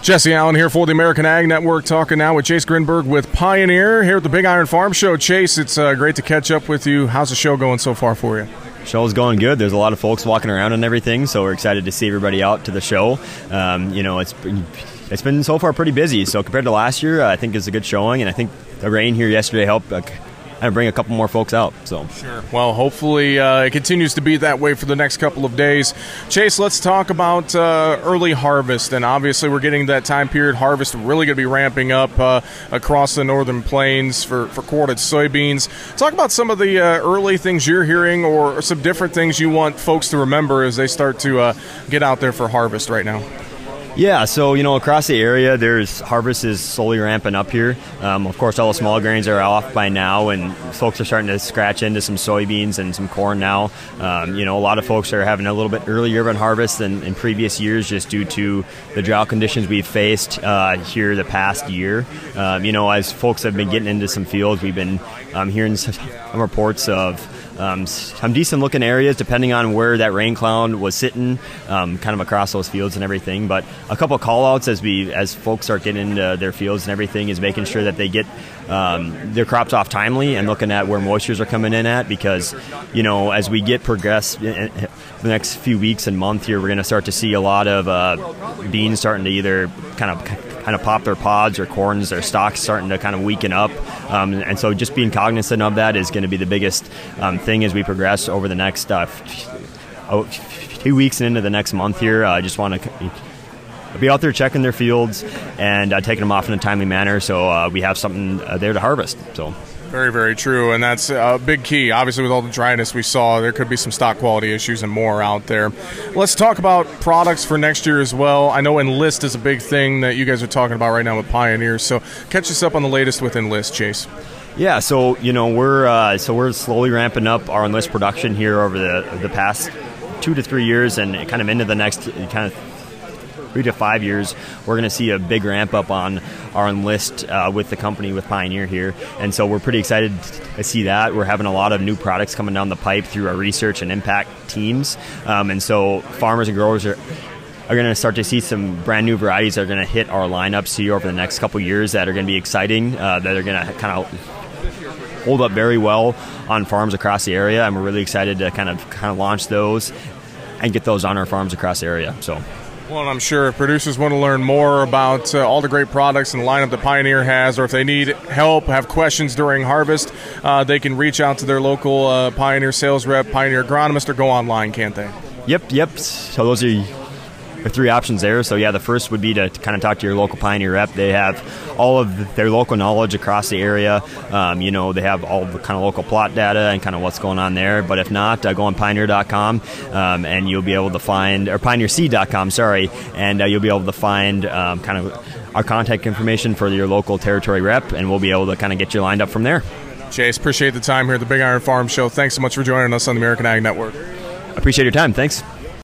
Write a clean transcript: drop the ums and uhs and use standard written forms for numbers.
Jesse Allen here for the American Ag Network, talking now with Chase Grinberg with Pioneer here at the Big Iron Farm Show. Chase, it's great to catch up with you. How's the show going so far for you? Show's going good. There's a lot of folks walking around and everything, so we're excited to see everybody out to the show. It's been so far pretty busy. So compared to last year, I think it's a good showing, and I think the rain here yesterday helped and bring a couple more folks out. So sure. Well, hopefully it continues to be that way for the next couple of days. Chase, let's talk about early harvest, and obviously we're getting that time period. Harvest really going to be ramping up across the northern plains for quartered soybeans. Talk about some of the early things you're hearing, or some different things you want folks to remember as they start to get out there for harvest right now. Yeah, so, across the area, harvest is slowly ramping up here. Of course, all the small grains are off by now, and folks are starting to scratch into some soybeans and some corn now. A lot of folks are having a little bit earlier on harvest than in previous years, just due to the drought conditions we've faced here the past year. As folks have been getting into some fields, we've been hearing some reports of some decent-looking areas, depending on where that rain cloud was sitting, kind of across those fields and everything. But a couple of call-outs as folks start getting into their fields and everything is making sure that they get their crops off timely and looking at where moistures are coming in at, because, as we progress in the next few weeks and month here, we're going to start to see a lot of beans starting to either kind of pop their pods, or corns, their stalks starting to kind of weaken up. And so just being cognizant of that is going to be the biggest thing as we progress over the next few weeks and into the next month here. I just want to be out there checking their fields and taking them off in a timely manner, so we have something there to harvest. So. Very, very true, and that's a big key. Obviously, with all the dryness we saw, there could be some stock quality issues and more out there. Let's talk about products for next year as well. I know Enlist is a big thing that you guys are talking about right now with Pioneer, so catch us up on the latest with Enlist, Chase. Yeah, so we're slowly ramping up our Enlist production here over the past 2 to 3 years, and kind of into the next kind of 3 to 5 years, we're going to see a big ramp up on our Enlist with the company, with Pioneer here. And so we're pretty excited to see that. We're having a lot of new products coming down the pipe through our research and impact teams. And so farmers and growers are going to start to see some brand new varieties that are going to hit our lineups here over the next couple years that are going to be exciting, that are going to kind of hold up very well on farms across the area. And we're really excited to kind of launch those and get those on our farms across the area. So. Well, and I'm sure if producers want to learn more about all the great products and the lineup that Pioneer has, or if they need help, have questions during harvest, they can reach out to their local Pioneer sales rep, Pioneer agronomist, or go online, can't they? Yep. So those are the 3 options there. So yeah, the first would be to kind of talk to your local Pioneer rep. They have all of their local knowledge across the area. They have all the kind of local plot data and kind of what's going on there. But if not, go on Pioneer.com and you'll be able to find, or PioneerSeed.com, and you'll be able to find kind of our contact information for your local territory rep, and we'll be able to kind of get you lined up from there. Chase, appreciate the time here at the Big Iron Farm Show. Thanks so much for joining us on the American Ag Network. Appreciate your time. Thanks.